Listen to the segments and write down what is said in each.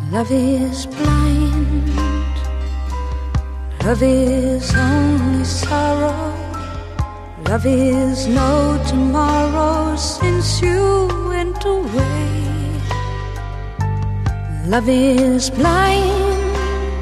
Love is blind. Love is only sorrow. Love is no tomorrow since you went away. Love is blind.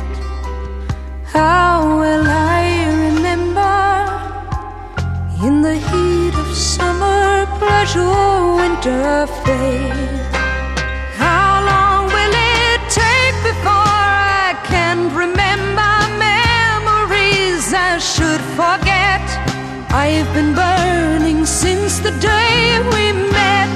How will I remember in the heat of summer, pleasure, winter fade? How long will it take before I can remember memories I should forget? I've been burning since the day we met.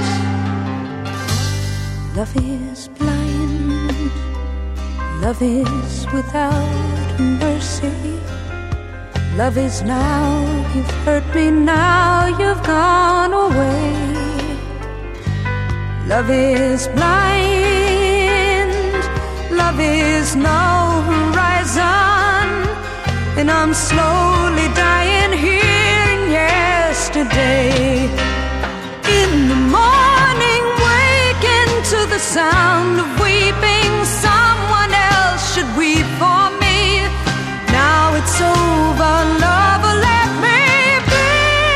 Love is blind. Love is without mercy. Love is now, you've hurt me, now you've gone away. Love is blind. Love is no horizon, and I'm slowly dying here in yesterday. In the morning, waking to the sound of weeping. Someone else should weep for me. Now it's over, lover, let me be.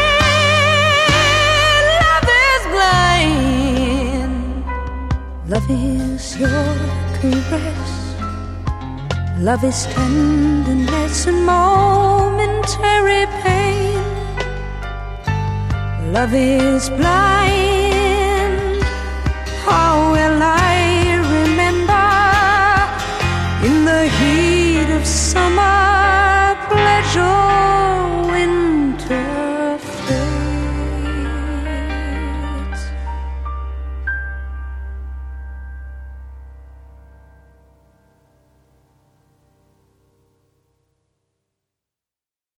Love is blind. Love is your caress. Love is tenderness and momentary pain. Love is blind.